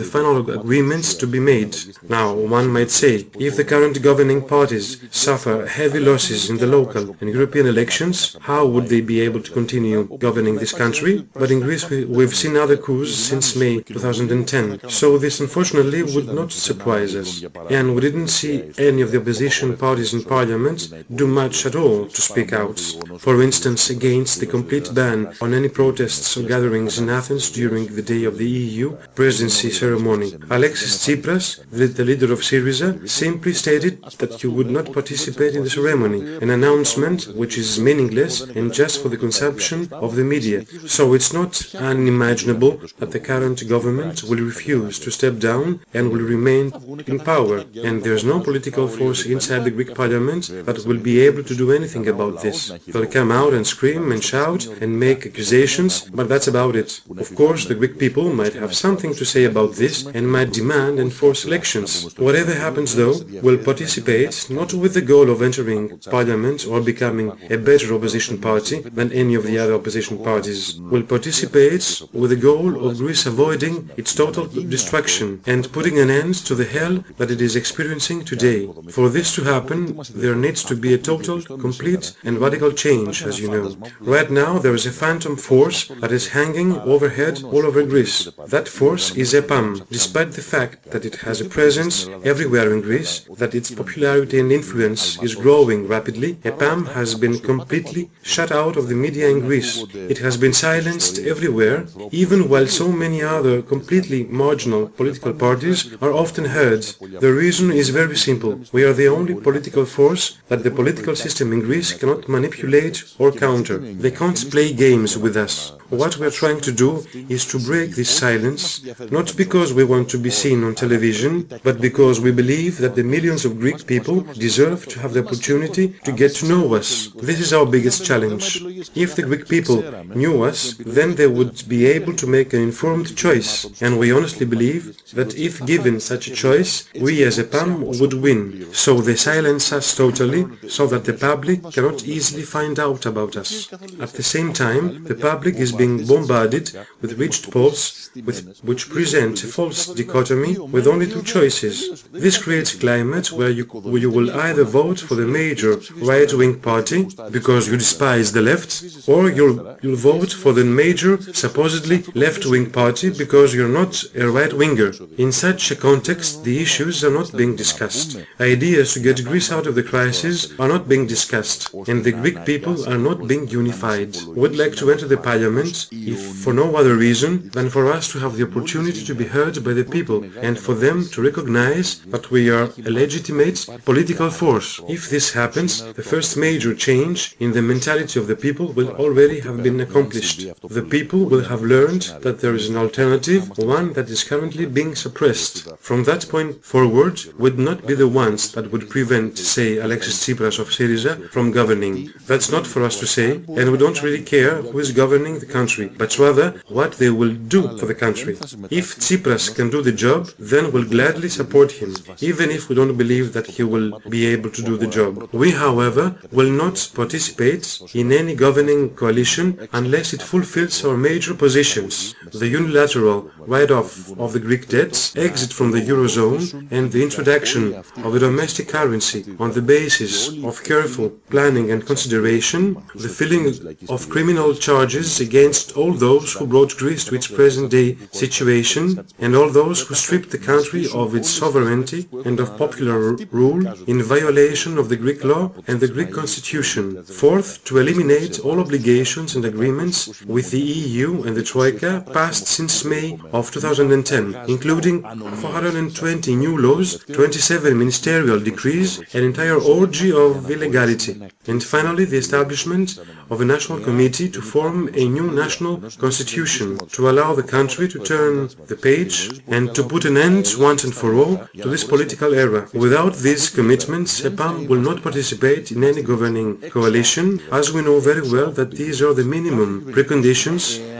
the final agreements to be made. Now, one might say, if the current governing parties suffer heavy losses in the local and European elections, how would they be able to continue governing this country? But in Greece we, we've seen other coups since May two thousand ten, so this unfortunately would not surprise us. And we didn't see any of the opposition parties in parliament do much at all to speak out. For instance, against the complete ban on any protests or gatherings in Athens during the day of the E U presidency ceremony. Alexis Tsipras, the, the leader of Syriza, simply stated that he would not participate in the ceremony, an announcement which is meaningless and just for the consumption of the media. So it's not unimaginable that the current government will refuse to step down and will remain in power, and there's no political force inside the Greek parliament that will be able to do anything about this. They'll come out and scream and shout and make accusations, but that's about it. Of course, the Greek people might have something to say about this and might demand and force elections. Whatever happens though, will participate not with the goal of entering parliament or becoming a better opposition party than any of the other opposition parties. Will participate with the goal of Greece avoiding its total destruction and putting an end to the hell that it is experiencing today. For this to happen, there needs to be a total, complete and radical change, as you know. Right now there is a phantom force that is hanging overhead all over Greece. That force is EPAM. Despite the fact that it has a presence everywhere in Greece, that its popularity and influence is growing rapidly, EPAM has been completely shut out of the media in Greece. It has been silenced everywhere, even while so many other completely marginal political parties are often heard. The reason is very simple. We are the only political force that the political system in Greece cannot manipulate or counter. They can't play games with us. What we are trying to do is to break this silence, not because we want to be seen on television, but because we believe that the millions of Greek people deserve to have the opportunity to get to know us. This is our biggest challenge. If the Greek people knew us, then they would be able to make an informed choice, and we honestly believe that if given such a choice, we as EPAM would win. So they silence us totally, so that the public cannot easily find out about us. At the same time, the public is being bombarded with reached polls with, which present a false dichotomy with only two choices. This creates a climate where you, where you will either vote for the major right-wing party because you despise the left, or you'll, you'll vote for the major supposedly left-wing party because you're not a right-winger. In such a context, the issues are not being discussed. Ideas to get Greece out of the crisis are not being discussed, and the Greek people are not being unified. We'd like to enter the parliament if for no other reason than for us to have the opportunity to be heard by the people and for them to recognize that we are a legitimate political force. If this happens, the first major change in the mentality of the people will already have been accomplished. The people will have learned that there is an alternative, one that is currently being suppressed. From that point forward, would not be the ones that would prevent, say, Alexis Tsipras of Syriza from governing. That's not for us to say, and we don't really care who is governing the country, but rather what they will do for the country. If Tsipras can do the job, then we'll gladly support him, even if we don't believe that he will be able to do the job. We, however, will not participate in any governing coalition unless it fulfills our major positions: the unilateral write-off of the Greek debts, exit from the Eurozone, and the introduction of a domestic currency on the basis of careful planning and consideration, the filling of criminal charges against all those who brought Greece to its present-day situation, and all those who stripped the country of its sovereignty and of popular rule in violation of the Greek law and the Greek constitution. Fourth, to eliminate all obligations and agreements with the E U and the Troika passed since May of two thousand ten, including four hundred twenty new laws, twenty-seven ministerial decrees, an entire orgy of illegality. And finally, the establishment of a national committee to form a new national constitution, to allow the country to turn the page and to put an end once and for all to this political era. Without these commitments, EPAM will not participate in any governing coalition, as we know very well that these are the minimum preconditions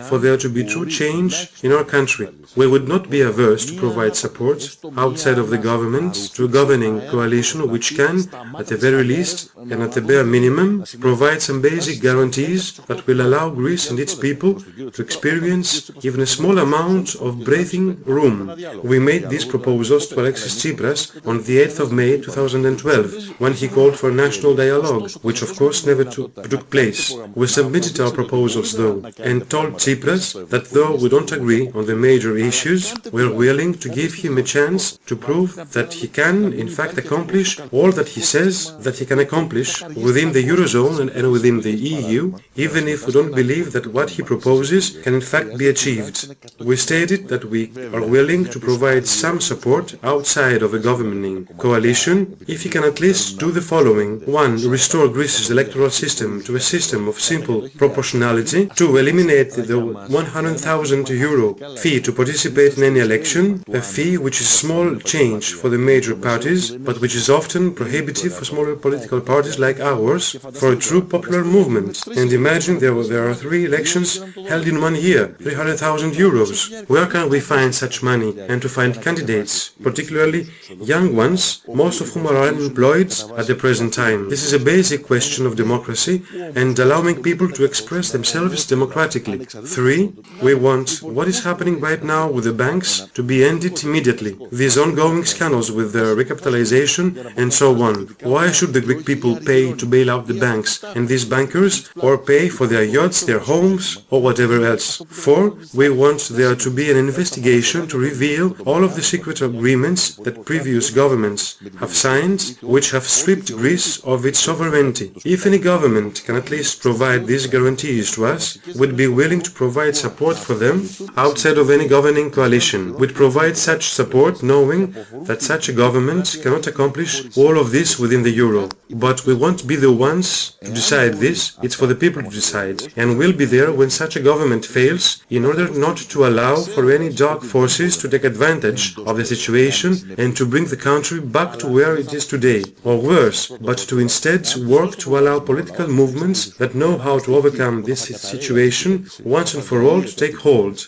for there to be true change in our country. We would not be averse to provide support outside of the government to a governing coalition which can, at the very least and at the bare minimum, provide some basic guarantees that will allow Greece and its people to experience even a small amount of breathing room. We made these proposals to Alexis Tsipras on the eighth of May two thousand twelve, when he called for national dialogue, which of course never took, took place. We submitted our proposals though, and told Tsipras that though we don't agree on the major issues, we're willing to give him a chance to prove that he can in fact accomplish all that he says that he can accomplish within the Eurozone and, and within the E U, even if we don't believe that what he proposes can in fact be achieved. We stated that we are willing to provide some support outside of a governing coalition if he can at least do the following. One, restore Greece's electoral system to a system of simple proportionality. Two, eliminate the one hundred thousand euro fee to participate in any election, a fee which is small change for the major parties, but which is often prohibitive for smaller political parties like ours for a true popular movement. And imagine there, there are three elections held in one year, three hundred thousand euros. Where can we find such money and to find candidates, particularly young ones, most of whom are unemployed at the present time? This is a basic question of democracy and allowing people to express themselves democratically. Three, we want what is happening right now with the banks to be ended immediately. These ongoing scandals with their recapitalization and so on. Why should the Greek people pay to bail out the banks and these bankers, or pay for their yachts, their homes, or whatever else? Four, we want there to be an investigation to reveal all of the secret agreements that previous governments have signed, which have stripped Greece of its sovereignty. If any government can at least provide these guarantees to us, we'd be willing to provide support for them outside of any governing coalition. We'd provide such support knowing that such a government cannot accomplish all of this within the euro. But we won't be the ones to decide this, it's for the people to decide. And we'll be there when such a government fails in order not to allow for any dark forces to take advantage of the situation and to bring the country back to where it is today, or worse, but to instead work to allow political movements that know how to overcome this situation once and for all to take hold.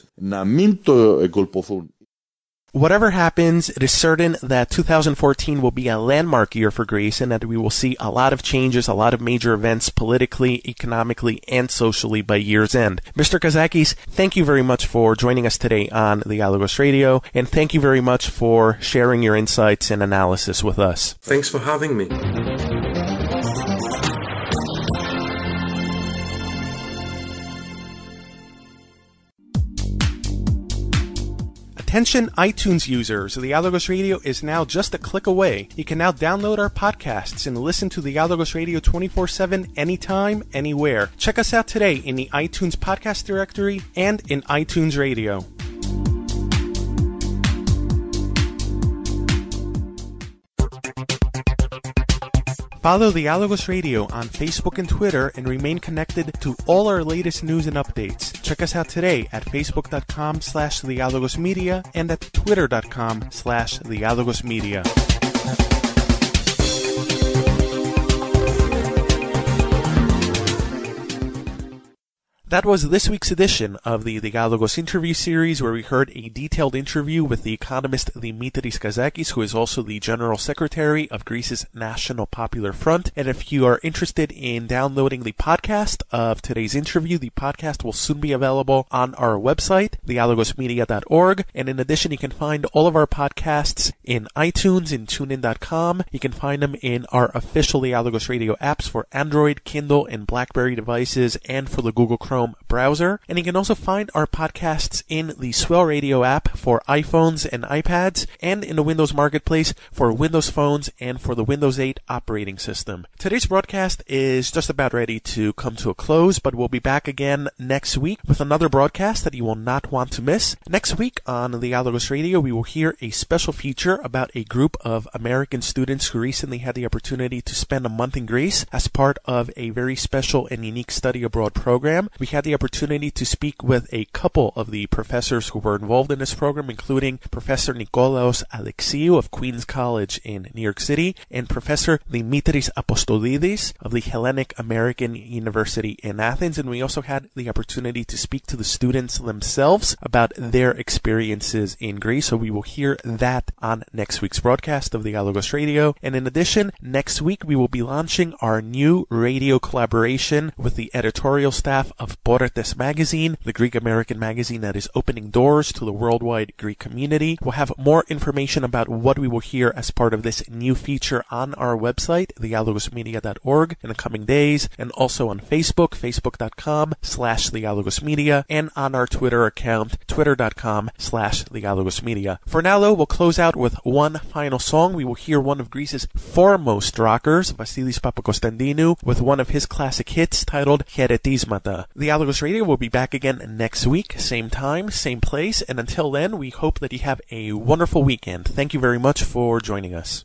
Whatever happens, it is certain that two thousand fourteen will be a landmark year for Greece and that we will see a lot of changes, a lot of major events politically, economically, and socially by year's end. Mister Kazakis, thank you very much for joining us today on the Dialogos Radio, and thank you very much for sharing your insights and analysis with us. Thanks for having me. Attention iTunes users, the Dialogos Radio is now just a click away. You can now download our podcasts and listen to the Dialogos Radio twenty-four seven anytime, anywhere. Check us out today in the iTunes podcast directory and in iTunes Radio. Follow the Dialogos Radio on Facebook and Twitter and remain connected to all our latest news and updates. Check us out today at facebook.com slash the Dialogos Media and at twitter.com slash the Dialogos Media. That was this week's edition of the Dialogos interview series, where we heard a detailed interview with the economist Dimitris Kazakis, who is also the General Secretary of Greece's National Popular Front. And if you are interested in downloading the podcast of today's interview, the podcast will soon be available on our website, dialogos media dot org. And in addition, you can find all of our podcasts in iTunes, in tune in dot com. You can find them in our official Dialogos Radio apps for Android, Kindle, and BlackBerry devices, and for the Google Chrome browser. And you can also find our podcasts in the Swell Radio app for iPhones and iPads, and in the Windows Marketplace for Windows phones and for the Windows eight operating system. Today's broadcast is just about ready to come to a close, but we'll be back again next week with another broadcast that you will not want to miss. Next week on the Dialogos Radio, we will hear a special feature about a group of American students who recently had the opportunity to spend a month in Greece as part of a very special and unique study abroad program. We we had the opportunity to speak with a couple of the professors who were involved in this program, including Professor Nikolaos Alexiou of Queens College in New York City and Professor Dimitris Apostolidis of the Hellenic American University in Athens. And we also had the opportunity to speak to the students themselves about their experiences in Greece. So we will hear that on next week's broadcast of the Dialogos Radio. And in addition, next week we will be launching our new radio collaboration with the editorial staff of Portes magazine, the Greek American magazine that is opening doors to the worldwide Greek community. We'll have more information about what we will hear as part of this new feature on our website, dialogos media dot org, in the coming days, and also on Facebook, facebook.com slash dialogosmedia, and on our Twitter account, twitter.com slash dialogosmedia. For now, though, we'll close out with one final song. We will hear one of Greece's foremost rockers, Vasilis Papakostandinu, with one of his classic hits titled Χαιρετίσματα. The Dialogos Radio will be back again next week, same time, same place, and until then, we hope that you have a wonderful weekend. Thank you very much for joining us.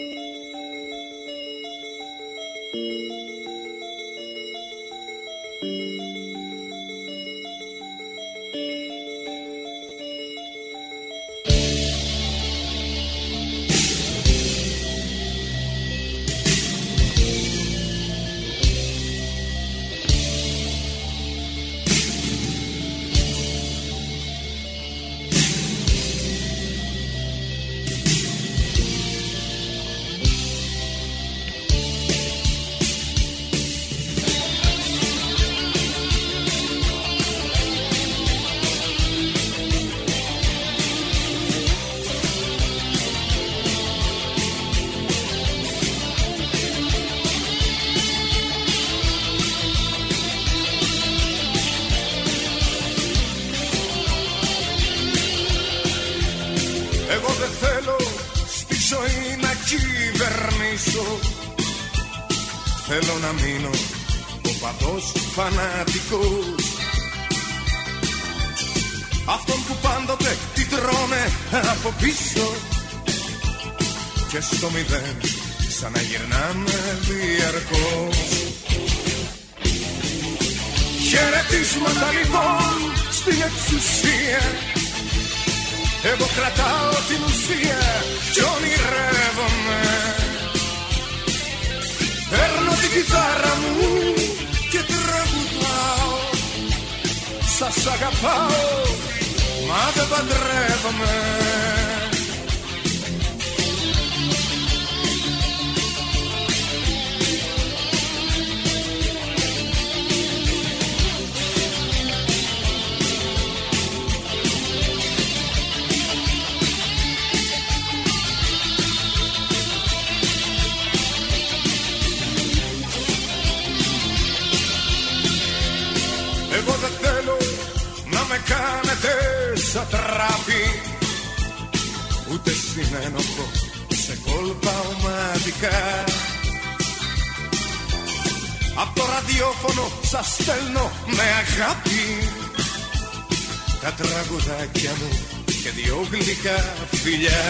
Εγώ δεν θέλω στη ζωή να κυβερνήσω. Θέλω να μείνω ο παδός φανατικός, αυτόν που πάντοτε τη τρώνε από πίσω και στο μηδέν σαν να γυρνάμε διαρκώς. Χαιρετίσματα λοιπόν στην εξουσία, εγώ κρατάω την ουσία κι ονειρεύομαι. Παίρνω την κιθάρα μου και τραγουδάω. Σας αγαπάω, μα δεν παντρεύομαι. Εγώ δεν θέλω να με κάνετε σατράπη, ούτε συνένοχο σε κόλπα ομαδικά. Απ' το ραδιόφωνο σας στέλνω με αγάπη τα τραγουδάκια μου και δυο γλυκά φιλιά.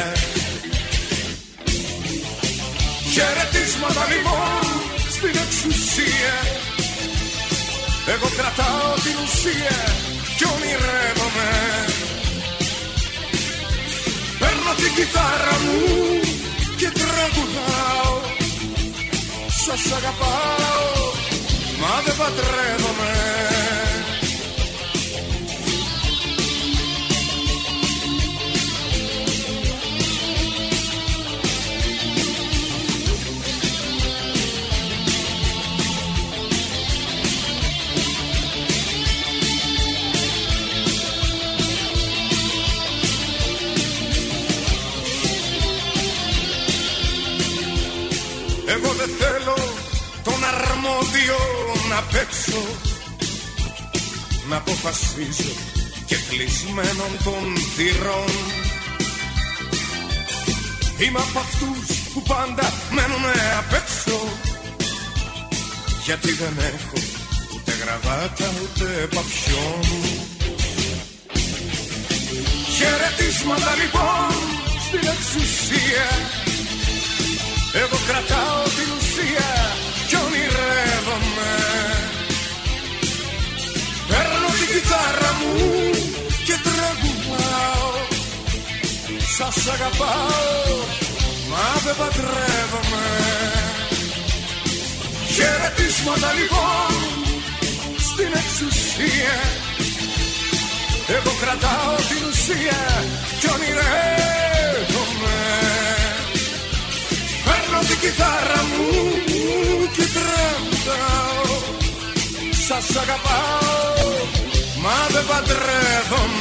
Χαιρετίσματα λοιπόν στην εξουσία, εγώ κρατάω την ουσία κι ονειρεύομαι. Παίρνω την κιθάρα μου και τραγουδάω. Σας αγαπάω, μα δεν παντρεύομαι. Εγώ δεν θέλω τον αρμόδιο να παίξω, να αποφασίζω και κλεισμένων των θυρών. Είμαι απ' αυτούς που πάντα μένουνε απ' έξω, γιατί δεν έχω ούτε γραβάτα ούτε παπιόν. Χαιρετίσματα λοιπόν στην εξουσία, εγώ κρατάω την ουσία κι ονειρεύομαι. αγαπάω, μα δεν παντρεύομαι. Χαιρετίσματα λοιπόν στην εξουσία. Εγώ κρατάω την ουσία κι ονειρεύομαι. Παίρνω την κιθάρα μου και τραγουδάω. Σας αγαπάω, μα δεν παντρεύομαι.